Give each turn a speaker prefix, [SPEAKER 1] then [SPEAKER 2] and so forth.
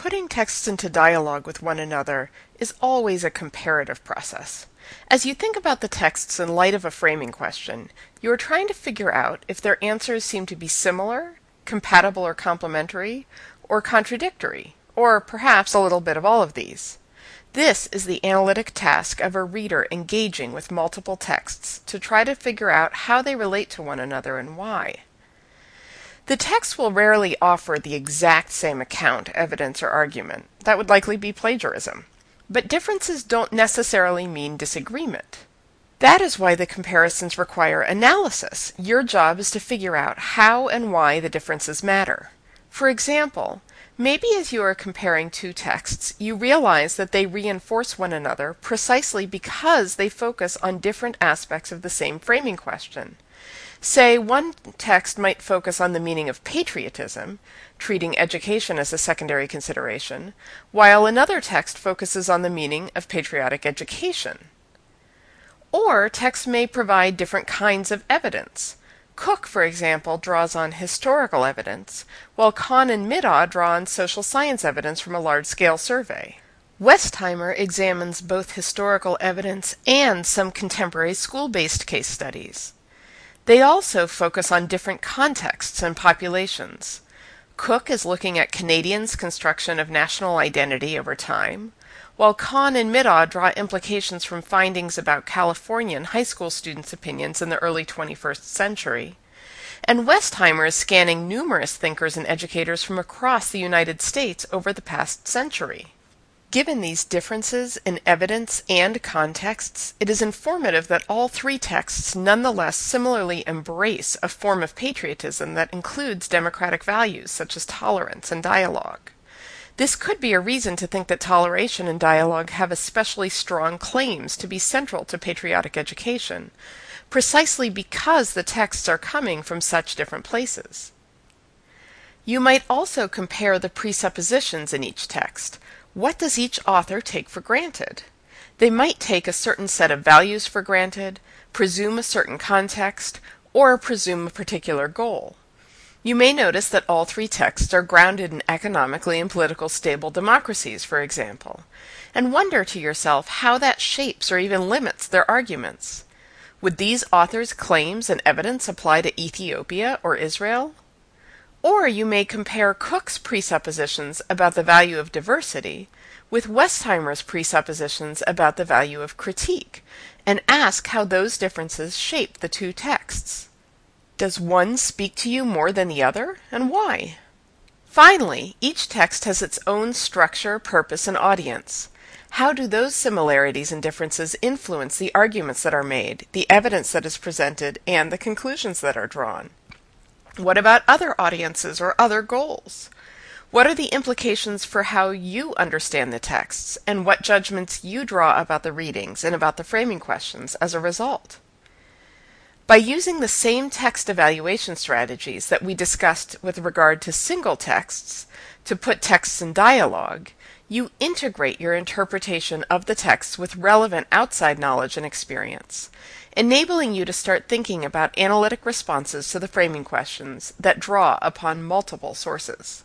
[SPEAKER 1] Putting texts into dialogue with one another is always a comparative process. As you think about the texts in light of a framing question, you are trying to figure out if their answers seem to be similar, compatible or complementary, or contradictory, or perhaps a little bit of all of these. This is the analytic task of a reader engaging with multiple texts to try to figure out how they relate to one another and why. The text will rarely offer the exact same account, evidence, or argument. That would likely be plagiarism. But differences don't necessarily mean disagreement. That is why the comparisons require analysis. Your job is to figure out how and why the differences matter. For example, maybe as you are comparing two texts, you realize that they reinforce one another precisely because they focus on different aspects of the same framing question. Say, one text might focus on the meaning of patriotism, treating education as a secondary consideration, while another text focuses on the meaning of patriotic education. Or texts may provide different kinds of evidence. Cook, for example, draws on historical evidence, while Kahn and Middaugh draw on social science evidence from a large-scale survey. Westheimer examines both historical evidence and some contemporary school-based case studies. They also focus on different contexts and populations. Cook is looking at Canadians' construction of national identity over time, while Kahn and Middaugh draw implications from findings about Californian high school students' opinions in the early 21st century. And Westheimer is scanning numerous thinkers and educators from across the United States over the past century. Given these differences in evidence and contexts, it is informative that all three texts nonetheless similarly embrace a form of patriotism that includes democratic values such as tolerance and dialogue. This could be a reason to think that toleration and dialogue have especially strong claims to be central to patriotic education, precisely because the texts are coming from such different places. You might also compare the presuppositions in each text. What does each author take for granted? They might take a certain set of values for granted, presume a certain context, or presume a particular goal. You may notice that all three texts are grounded in economically and politically stable democracies, for example, and wonder to yourself how that shapes or even limits their arguments. Would these authors' claims and evidence apply to Ethiopia or Israel? Or you may compare Cook's presuppositions about the value of diversity with Westheimer's presuppositions about the value of critique, and ask how those differences shape the two texts. Does one speak to you more than the other, and why? Finally, each text has its own structure, purpose, and audience. How do those similarities and differences influence the arguments that are made, the evidence that is presented, and the conclusions that are drawn? What about other audiences or other goals? What are the implications for how you understand the texts, and what judgments you draw about the readings and about the framing questions as a result? By using the same text evaluation strategies that we discussed with regard to single texts to put texts in dialogue, you integrate your interpretation of the texts with relevant outside knowledge and experience, enabling you to start thinking about analytic responses to the framing questions that draw upon multiple sources.